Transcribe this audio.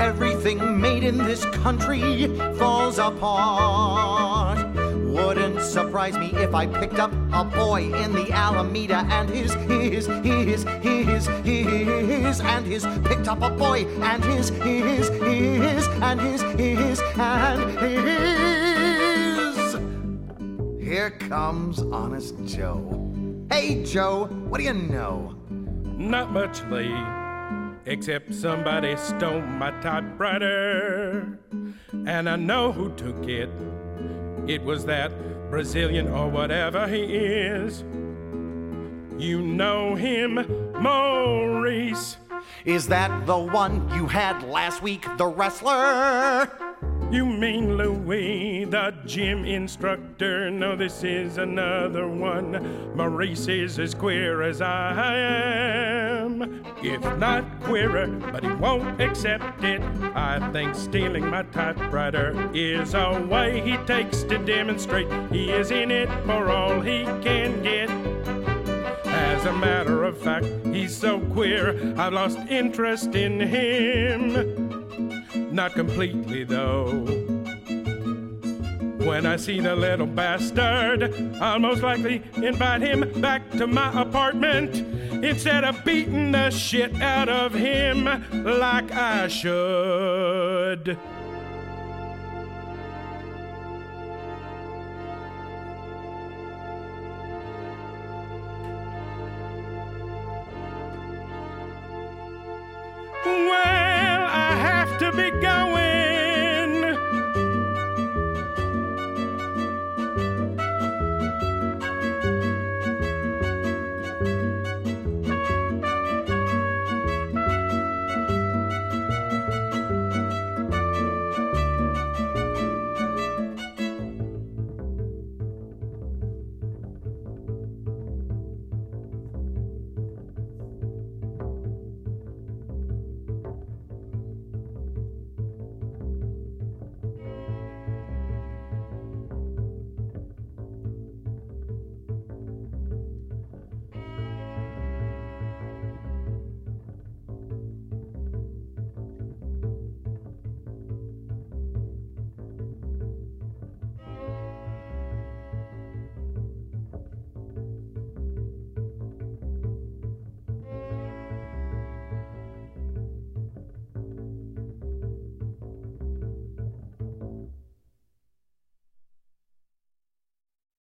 Everything made in this country falls apart. Wouldn't surprise me if I picked up a boy in the Alameda and his, and his, picked up a boy and his, and his. Here comes Honest Joe. Hey, Joe, what do you know? Not much, Lee, except somebody stole my typewriter, and I know who took it. It was that Brazilian or whatever he is. You know him, Maurice. Is that the one you had last week, the wrestler? You mean Louis, the gym instructor? No, this is another one. Maurice is as queer as I am. If not queerer, but he won't accept it. I think stealing my typewriter is a way he takes to demonstrate he is in it for all he can get. As a matter of fact, he's so queer, I've lost interest in him. Not completely, though. When I see the little bastard, I'll most likely invite him back to my apartment instead of beating the shit out of him like I should. Well, I have to be gone.